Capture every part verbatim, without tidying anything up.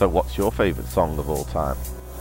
So what's your favourite song of all time?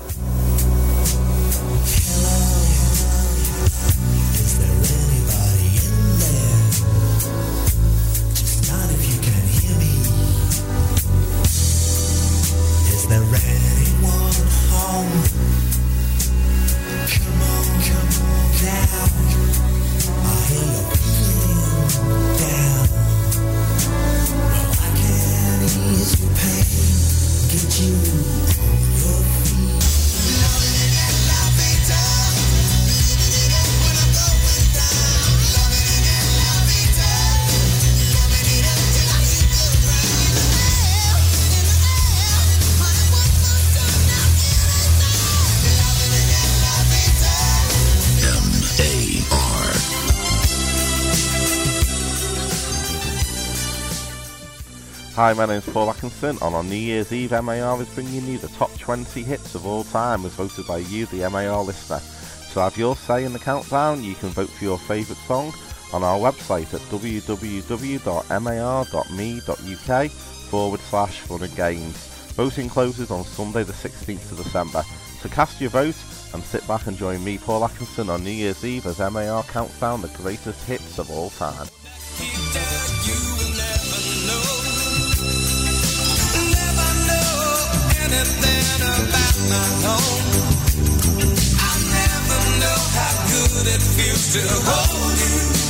Hi, my name's Paul Atkinson, and on New Year's Eve, M A R is bringing you the top twenty hits of all time as voted by you, the M A R listener. So have your say in the countdown. You can vote for your favourite song on our website at www.mar.me.uk forward slash fun and games. Voting closes on Sunday the sixteenth of December. So cast your vote and sit back and join me, Paul Atkinson, on New Year's Eve as M A R counts down the greatest hits of all time. Anything about my home, I'll never know how good it feels to hold you.